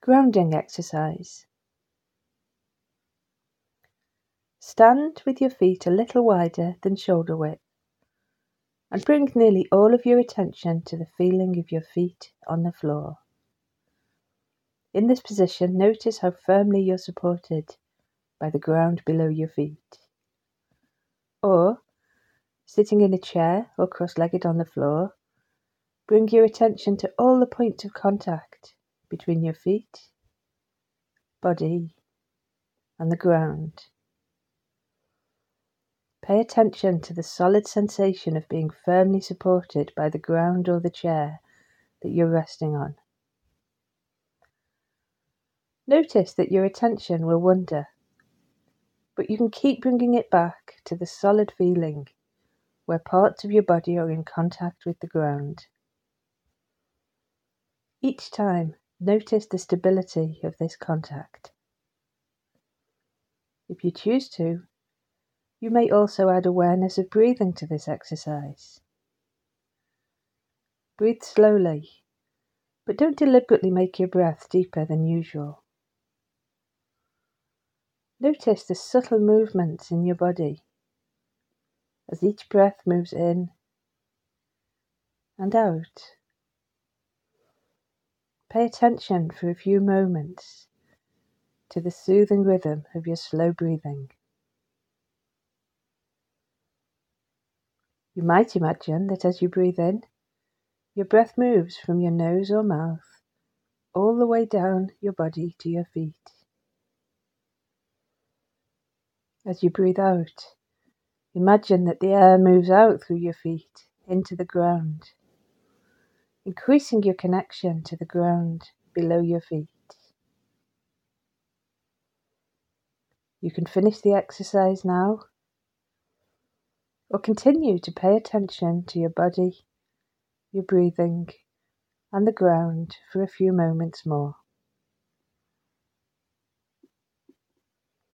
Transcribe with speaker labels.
Speaker 1: Grounding exercise. Stand with your feet a little wider than shoulder width and bring nearly all of your attention to the feeling of your feet on the floor. In this position, notice how firmly you're supported by the ground below your feet. Or, sitting in a chair or cross-legged on the floor, bring your attention to all the points of contact between your feet, body, and the ground. Pay attention to the solid sensation of being firmly supported by the ground or the chair that you're resting on. Notice that your attention will wander, but you can keep bringing it back to the solid feeling where parts of your body are in contact with the ground. Each time, notice the stability of this contact. If you choose to, you may also add awareness of breathing to this exercise. Breathe slowly, but don't deliberately make your breath deeper than usual. Notice the subtle movements in your body as each breath moves in and out. Pay attention for a few moments to the soothing rhythm of your slow breathing. You might imagine that as you breathe in, your breath moves from your nose or mouth all the way down your body to your feet. As you breathe out, imagine that the air moves out through your feet into the ground, increasing your connection to the ground below your feet. You can finish the exercise now, or continue to pay attention to your body, your breathing, and the ground for a few moments more.